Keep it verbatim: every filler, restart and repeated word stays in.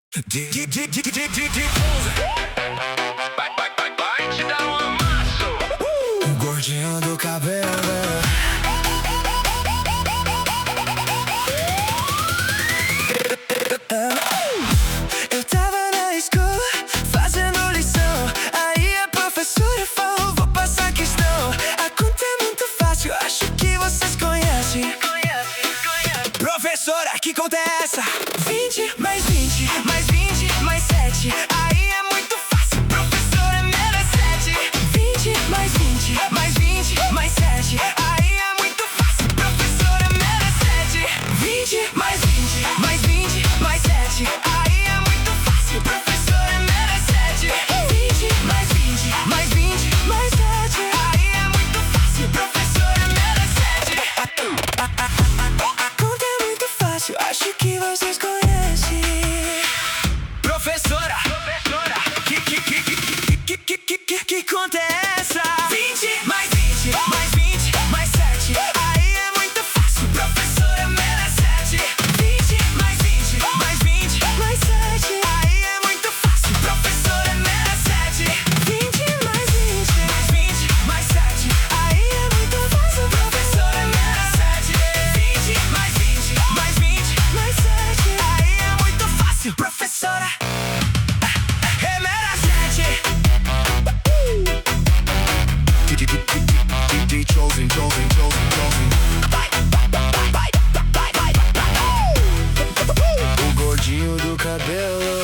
Vai, vai, vai, vai te dar um amasso. O gordinho do cabelo. Eu tava na escola fazendo lição. Aí a professora falou: vou passar questão. A conta é muito fácil, acho que vocês conhecem. Professora, que conta é essa? Vinte mais vinte mais vinte mais sete. Aí é muito fácil, professora, menos sete. Vinte mais vinte mais vinte mais sete. Aí é muito fácil, professora, menos sete. Vinte mais vinte mais vinte mais sete. Aí é muito fácil, professora, menos sete. Vinte mais vinte mais vinte mais sete. Aí é muito fácil, professora, menos sete. A conta é muito fácil, acho que vocês conhecem. Professora, professora, que que que que que que que que conta é essa? Vinte mais vinte mais vinte mais sete. Aí é muito fácil, professora, menos sete. Vinte mais vinte mais vinte mais sete. Aí é muito fácil, professora, menos sete. Vinte mais vinte mais vinte mais sete. Aí é muito fácil, professora, menos sete. Vinte mais vinte mais vinte mais sete. Aí é muito fácil, professora. Chosen, chosen, chosen, chosen. O gordinho do cabelo.